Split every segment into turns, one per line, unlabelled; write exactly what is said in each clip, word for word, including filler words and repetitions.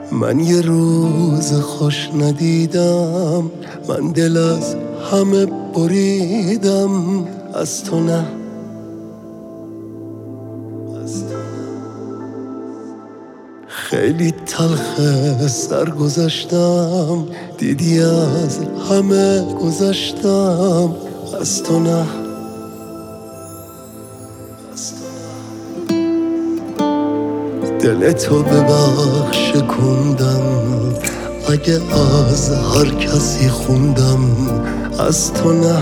من یه روز خوش ندیدم، من دل از همه بریدم، از تو نه. خیلی تلخه سر گذاشتم، دیدی از همه گذاشتم، از تو نه. دل تو ببخش کندم، اگه از هر کسی خوندم، از تو نه.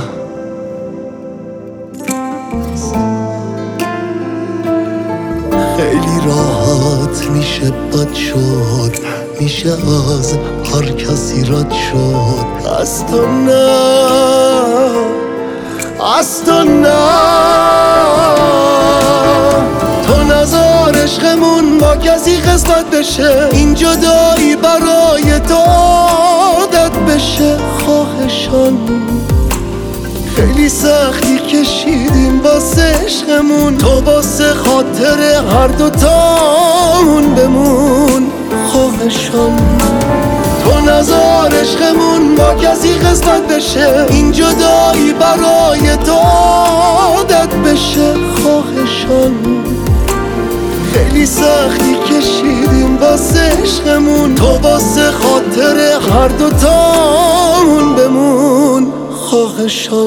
خیلی راحت میشه بد شد، میشه از هر کسی رد شد، از تو نه، از تو نه. تو نذار عشقمون با کسی قسمت بشه، این جدایی برای تو عادت بشه. خواهشان خیلی سختی کشیدیم واسه عشقمون، تو واسه خاطر هر دوتامون بمون. خواهشان تو نذار عشقمون با کسی قسمت بشه، این جدایی برای تو عادت بشه. خواهشان خیلی سختی کشیدیم واسه عشقمون، تو واسه خاطر هر دوتامون بمون. خواهشان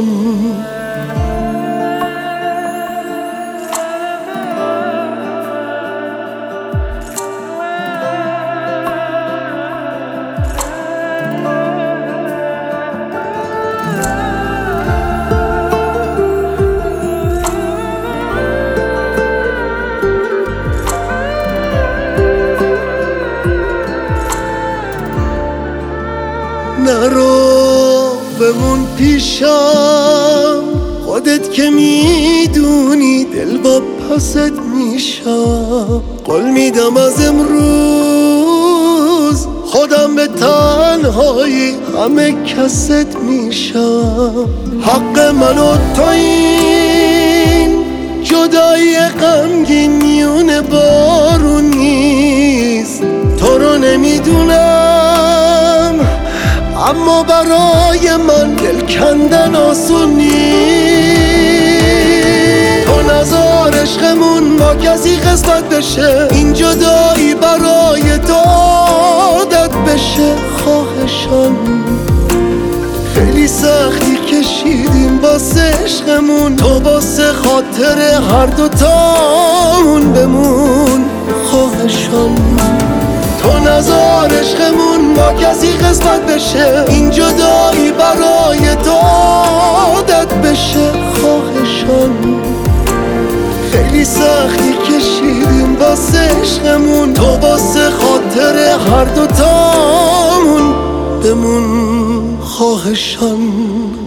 نرو بمون پیشم، خودت که میدونی دل با پست میشم. قول میدم از امروز خودم به تنهایی همه کست میشم. حق من و تو این جدایی غمگین میونه بارون نیست. تو رو نمیدونم اما برای من دل کندن آسون نیست. تو نذار عشقمون با کسی قسمت بشه، این جدایی برای تو عادت بشه. خواهشان خیلی سختی کشیدیم واسه عشقمون، تو واسه خاطر هر دوتامون بمون. خواهشان تو نذار عشقمون با کسی قسمت بشه، این جدایی برای تو عادت بشه. خواهشان خیلی سختی کشیدیم واسه عشقمون، تو واسه خاطر هر دوتامون بمون. خواهشان